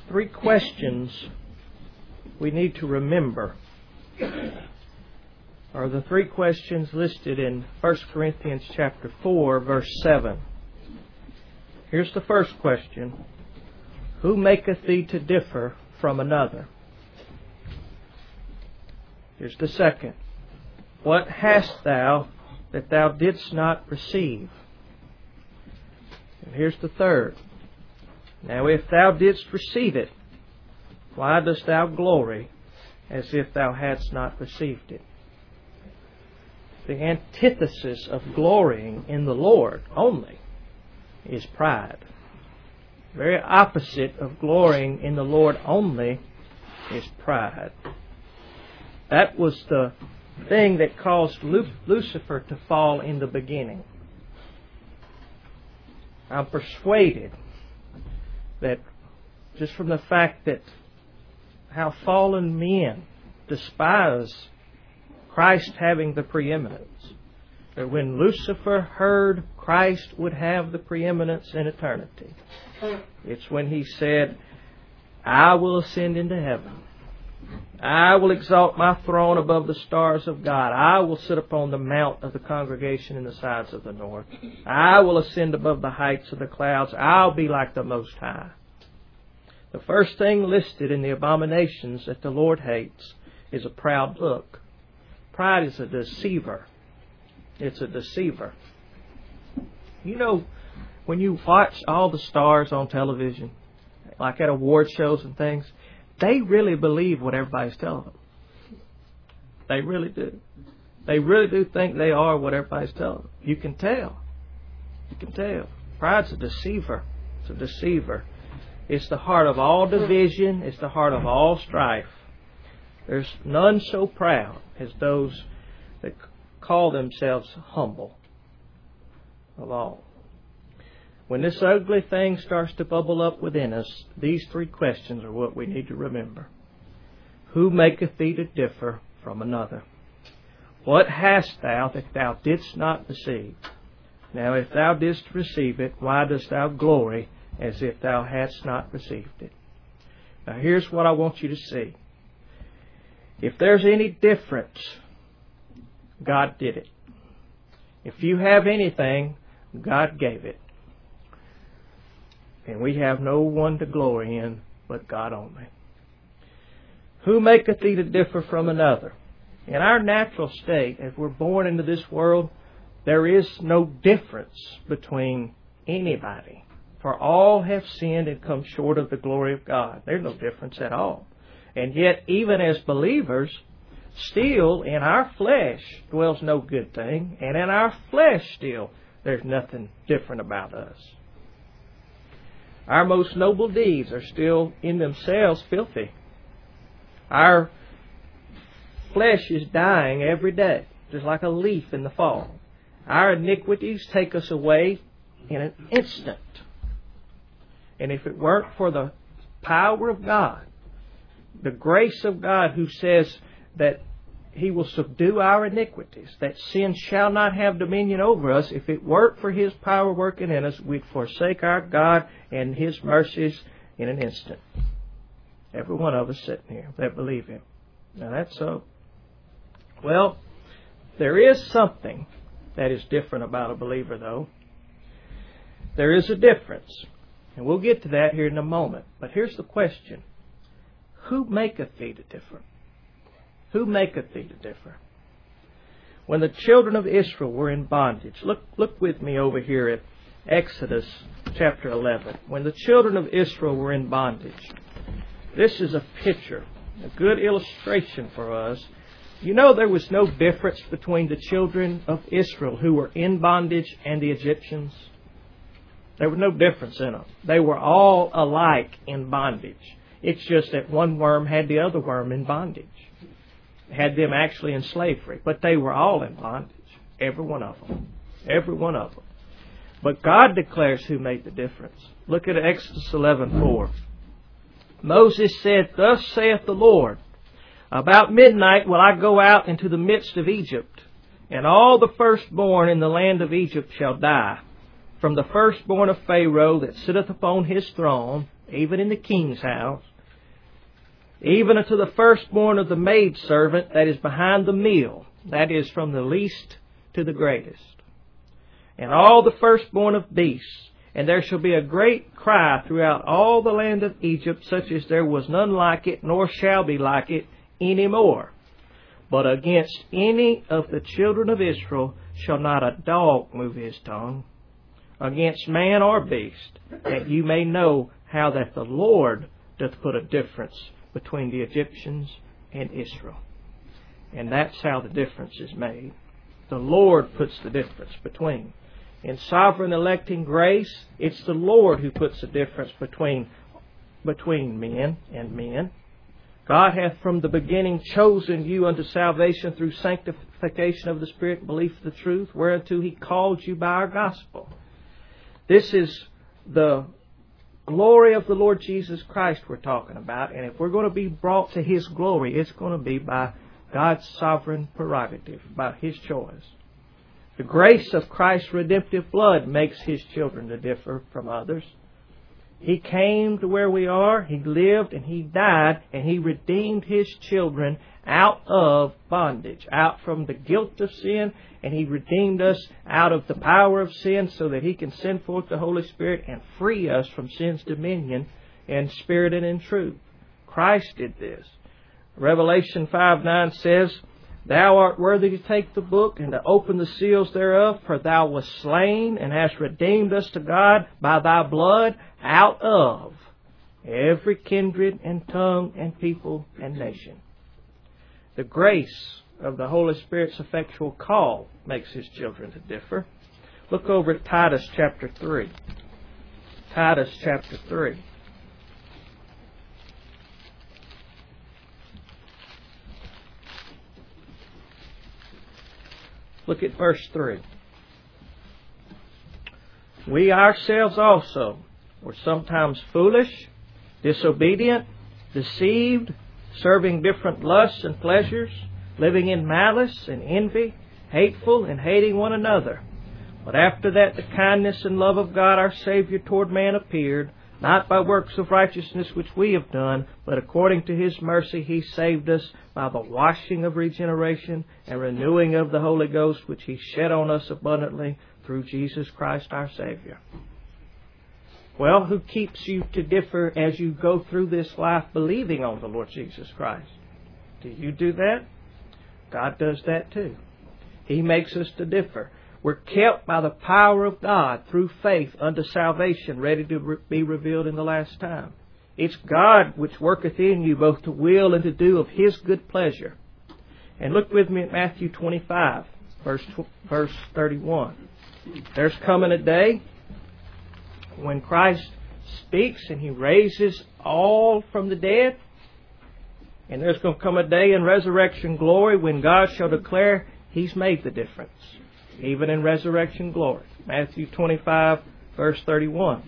three questions we need to remember are the three questions listed in 1 Corinthians chapter 4, verse 7. Here's the first question. Who maketh thee to differ from another? Here's the second. What hast thou that thou didst not receive? And here's the third. Now if thou didst receive it, why dost thou glory as if thou hadst not received it? The antithesis of glorying in the Lord only is pride. The very opposite of glorying in the Lord only is pride. That was the thing that caused Lucifer to fall in the beginning. I'm persuaded that just from the fact that how fallen men despise Christ having the preeminence, that when Lucifer heard Christ would have the preeminence in eternity, it's when he said, I will ascend into heaven. I will exalt my throne above the stars of God. I will sit upon the mount of the congregation in the sides of the north. I will ascend above the heights of the clouds. I'll be like the Most High. The first thing listed in the abominations that the Lord hates is a proud look. Pride is a deceiver. It's a deceiver. You know, when you watch all the stars on television, like at award shows and things, they really believe what everybody's telling them. They really do. They really do think they are what everybody's telling them. You can tell. You can tell. Pride's a deceiver. It's a deceiver. It's the heart of all division. It's the heart of all strife. There's none so proud as those that call themselves humble of all. When this ugly thing starts to bubble up within us, these three questions are what we need to remember. Who maketh thee to differ from another? What hast thou that thou didst not receive? Now if thou didst receive it, why dost thou glory as if thou hadst not received it? Now here's what I want you to see. If there's any difference, God did it. If you have anything, God gave it. And we have no one to glory in but God only. Who maketh thee to differ from another? In our natural state, as we're born into this world, there is no difference between anybody. For all have sinned and come short of the glory of God. There's no difference at all. And yet, even as believers, still in our flesh dwells no good thing. And in our flesh still, there's nothing different about us. Our most noble deeds are still in themselves filthy. Our flesh is dying every day, just like a leaf in the fall. Our iniquities take us away in an instant. And if it weren't for the power of God, the grace of God who says that He will subdue our iniquities, that sin shall not have dominion over us, if it weren't for His power working in us, we'd forsake our God and His mercies in an instant. Every one of us sitting here that believe Him. Now that's so. Well, there is something that is different about a believer, though. There is a difference. And we'll get to that here in a moment. But here's the question. Who maketh thee to differ? Who maketh thee to differ? When the children of Israel were in bondage, look with me over here at Exodus chapter 11. When the children of Israel were in bondage, this is a picture, a good illustration for us. You know there was no difference between the children of Israel who were in bondage and the Egyptians. There was no difference in them. They were all alike in bondage. It's just that one worm had the other worm in bondage. Had them actually in slavery. But they were all in bondage. Every one of them. Every one of them. But God declares who made the difference. Look at Exodus 11:4. Moses said, Thus saith the Lord, About midnight will I go out into the midst of Egypt, and all the firstborn in the land of Egypt shall die, from the firstborn of Pharaoh that sitteth upon his throne, even in the king's house, even unto the firstborn of the maidservant that is behind the mill, that is, from the least to the greatest, and all the firstborn of beasts. And there shall be a great cry throughout all the land of Egypt, such as there was none like it, nor shall be like it any more. But against any of the children of Israel shall not a dog move his tongue, against man or beast, that you may know how that the Lord doth put a difference between the Egyptians and Israel. And that's how the difference is made. The Lord puts the difference between. In sovereign electing grace, it's the Lord who puts the difference between men and men. God hath from the beginning chosen you unto salvation through sanctification of the Spirit and belief of the truth, whereunto He called you by our gospel. This is the glory of the Lord Jesus Christ we're talking about. And if we're going to be brought to His glory, it's going to be by God's sovereign prerogative, by His choice. The grace of Christ's redemptive blood makes His children to differ from others. He came to where we are, He lived, and He died, and He redeemed His children out of bondage, out from the guilt of sin, and He redeemed us out of the power of sin so that He can send forth the Holy Spirit and free us from sin's dominion in spirit and in truth. Christ did this. Revelation 5:9 says, Thou art worthy to take the book and to open the seals thereof, for Thou wast slain and hast redeemed us to God by Thy blood out of every kindred and tongue and people and nation. The grace of the Holy Spirit's effectual call makes His children to differ. Look over at Titus chapter 3. Titus chapter 3. Look at verse 3. We ourselves also were sometimes foolish, disobedient, deceived, serving different lusts and pleasures, living in malice and envy, hateful and hating one another. But after that the kindness and love of God our Savior toward man appeared, not by works of righteousness which we have done, but according to His mercy He saved us by the washing of regeneration and renewing of the Holy Ghost, which He shed on us abundantly through Jesus Christ our Savior. Well, who keeps you to differ as you go through this life believing on the Lord Jesus Christ? Do you do that? God does that too. He makes us to differ. We're kept by the power of God through faith unto salvation, ready to be revealed in the last time. It's God which worketh in you both to will and to do of His good pleasure. And look with me at Matthew 25, verse 31. There's coming a day when Christ speaks and He raises all from the dead. And there's going to come a day in resurrection glory when God shall declare He's made the difference, even in resurrection glory. Matthew 25, verse 31.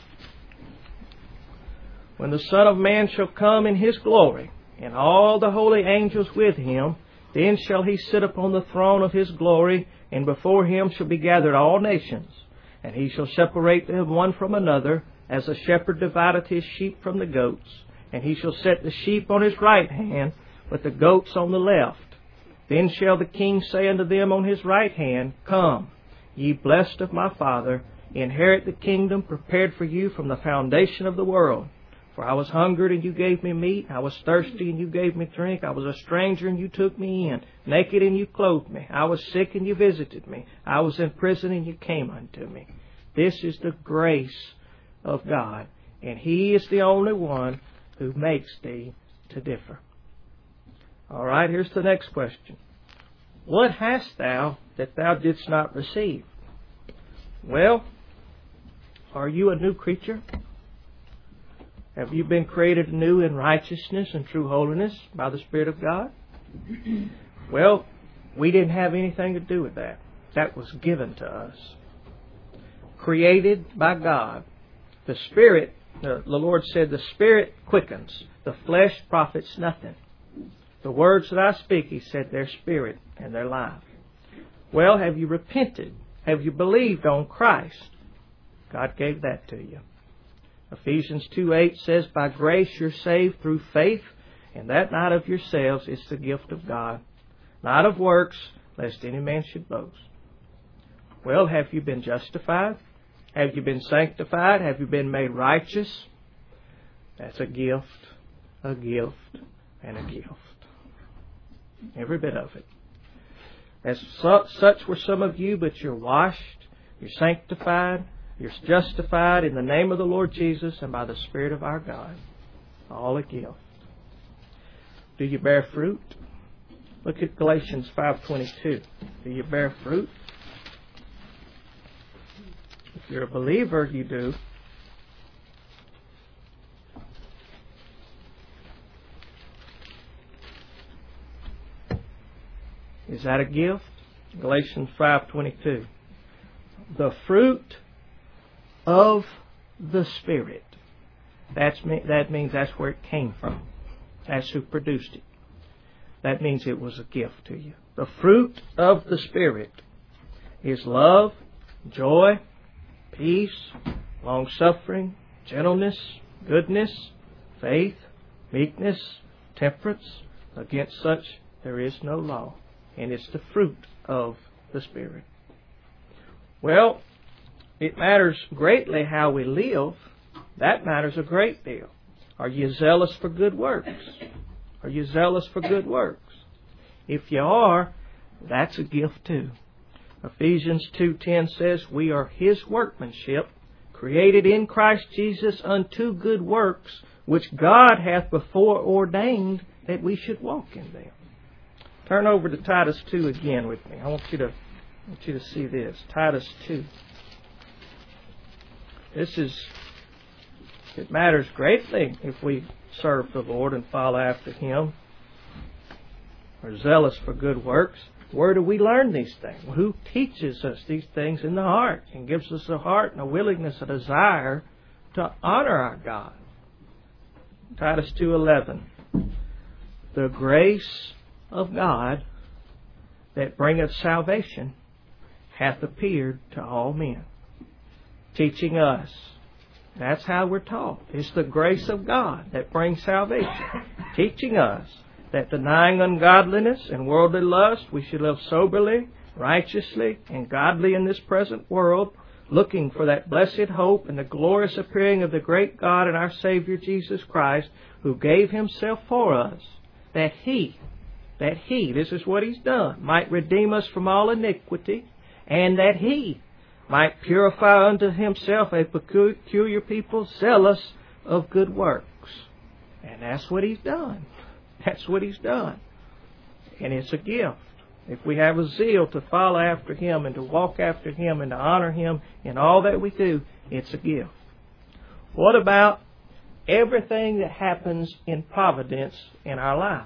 When the Son of Man shall come in His glory, and all the holy angels with Him, then shall He sit upon the throne of His glory, and before Him shall be gathered all nations. And He shall separate them one from another, as a shepherd divideth his sheep from the goats. And He shall set the sheep on His right hand, but the goats on the left. Then shall the King say unto them on His right hand, Come, ye blessed of my Father, inherit the kingdom prepared for you from the foundation of the world. For I was hungered, and you gave me meat. I was thirsty, and you gave me drink. I was a stranger, and you took me in. Naked, and you clothed me. I was sick, and you visited me. I was in prison, and you came unto me. This is the grace of God, and He is the only one who makes thee to differ. All right, here's the next question. What hast thou that thou didst not receive? Well, are you a new creature? Have you been created anew in righteousness and true holiness by the Spirit of God? Well, we didn't have anything to do with that. That was given to us. Created by God. The Spirit, the Lord said, the Spirit quickens. The flesh profits nothing. The words that I speak, He said, they're spirit and they're life. Well, have you repented? Have you believed on Christ? God gave that to you. Ephesians 2:8 says, by grace you're saved through faith, and that not of yourselves, it's the gift of God, not of works, lest any man should boast. Well, have you been justified? Have you been sanctified? Have you been made righteous? That's a gift, and a gift. Every bit of it. As such were some of you, but you're washed, you're sanctified, you're justified in the name of the Lord Jesus and by the Spirit of our God. All a gift. Do you bear fruit? Look at Galatians 5:22. Do you bear fruit? If you're a believer, you do. Is that a gift? Galatians 5:22. The fruit of the Spirit. That means that's where it came from. That's who produced it. That means it was a gift to you. The fruit of the Spirit is love, joy, peace, long-suffering, gentleness, goodness, faith, meekness, temperance. Against such there is no law. And it's the fruit of the Spirit. Well, it matters greatly how we live. That matters a great deal. Are you zealous for good works? Are you zealous for good works? If you are, that's a gift too. Ephesians 2:10 says, we are His workmanship, created in Christ Jesus unto good works, which God hath before ordained that we should walk in them. Turn over to Titus 2 again with me. I want you to see this. Titus 2. It matters greatly if we serve the Lord and follow after Him. We're zealous for good works. Where do we learn these things? Who teaches us these things in the heart and gives us a heart and a willingness, a desire to honor our God? Titus 2:11. The grace of God that bringeth salvation hath appeared to all men, teaching us. That's how we're taught. It's the grace of God that brings salvation, teaching us that denying ungodliness and worldly lust, we should live soberly, righteously, and godly in this present world, looking for that blessed hope and the glorious appearing of the great God and our Savior Jesus Christ, who gave Himself for us, that He, this is what He's done, might redeem us from all iniquity, and that He might purify unto Himself a peculiar people, zealous of good works. And that's what He's done. That's what He's done. And it's a gift. If we have a zeal to follow after Him and to walk after Him and to honor Him in all that we do, it's a gift. What about everything that happens in providence in our life?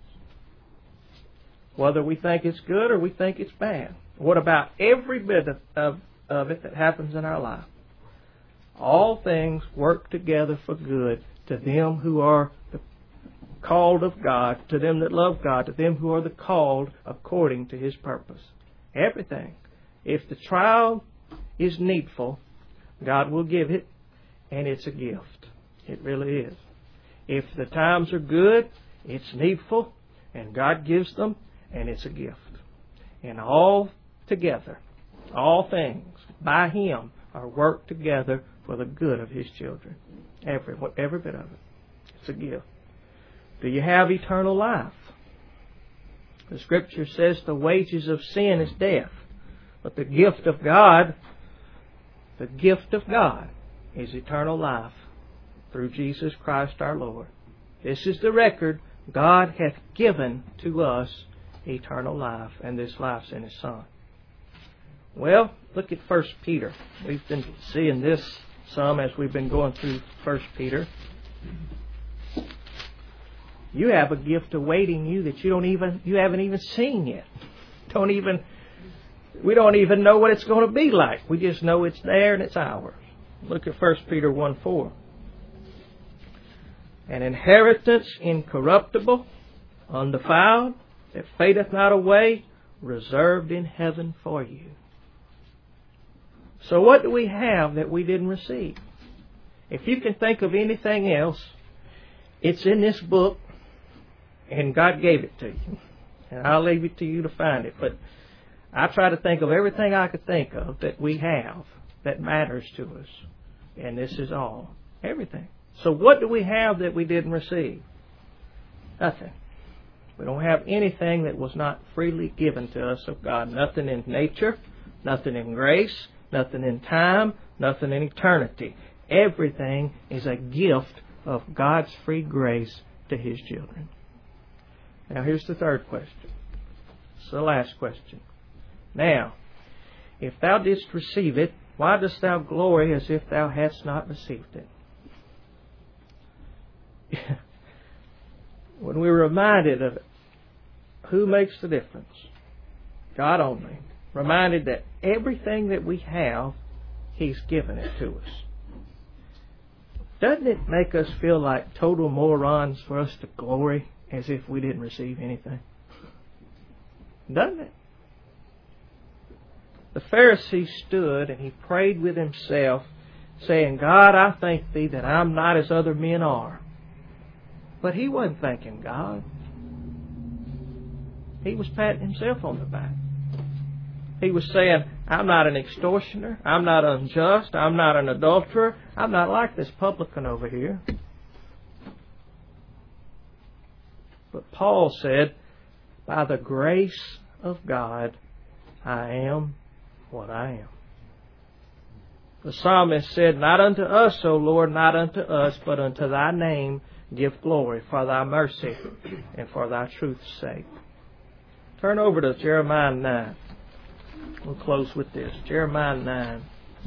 Whether we think it's good or we think it's bad. What about every bit of it that happens in our life? All things work together for good to them who are the called of God, to them that love God, to them who are the called according to His purpose. Everything. If the trial is needful, God will give it, and it's a gift. It really is. If the times are good, it's needful, and God gives them, and it's a gift. And all together, all things by Him are worked together for the good of His children. Every bit of it. It's a gift. Do you have eternal life? The Scripture says the wages of sin is death. But the gift of God is eternal life through Jesus Christ our Lord. This is the record. God hath given to us eternal life, and this life's in His Son. Well, look at 1 Peter. We've been seeing this some as we've been going through 1 Peter. You have a gift awaiting you that you haven't even seen yet. We don't even know what it's going to be like. We just know it's there and it's ours. Look at 1 Peter 1:4. An inheritance incorruptible, undefiled, that fadeth not away, reserved in heaven for you. So what do we have that we didn't receive? If you can think of anything else, it's in this book, and God gave it to you. And I'll leave it to you to find it. But I try to think of everything I could think of that we have that matters to us. And this is all. Everything. So what do we have that we didn't receive? Nothing. We don't have anything that was not freely given to us of God. Nothing in nature, nothing in grace, nothing in time, nothing in eternity. Everything is a gift of God's free grace to His children. Now here's the third question. It's the last question. Now, if thou didst receive it, why dost thou glory as if thou hadst not received it? When we're reminded of it, who makes the difference? God only. Reminded that everything that we have, He's given it to us. Doesn't it make us feel like total morons for us to glory as if we didn't receive anything? Doesn't it? The Pharisee stood and he prayed with himself, saying, God, I thank Thee that I'm not as other men are. But he wasn't thanking God. He was patting himself on the back. He was saying, I'm not an extortioner. I'm not unjust. I'm not an adulterer. I'm not like this publican over here. But Paul said, by the grace of God, I am what I am. The psalmist said, not unto us, O Lord, not unto us, but unto Thy name give glory for Thy mercy and for Thy truth's sake. Turn over to Jeremiah 9. We'll close with this. Jeremiah 9.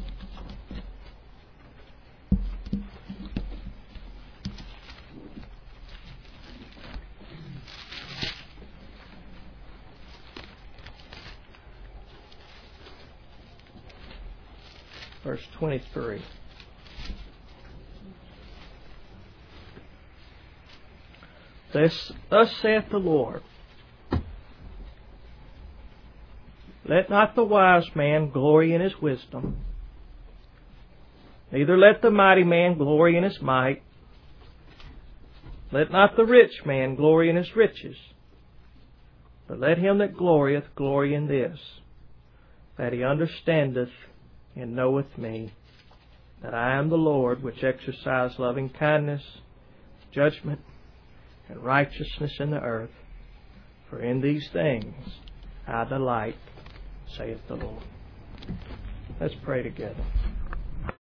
Verse 23. Thus saith the Lord, let not the wise man glory in his wisdom, neither let the mighty man glory in his might. Let not the rich man glory in his riches, but let him that glorieth glory in this, that he understandeth and knoweth me, that I am the Lord, which exercise loving kindness, judgment, and righteousness in the earth. For in these things I delight, saith the Lord. Let's pray together.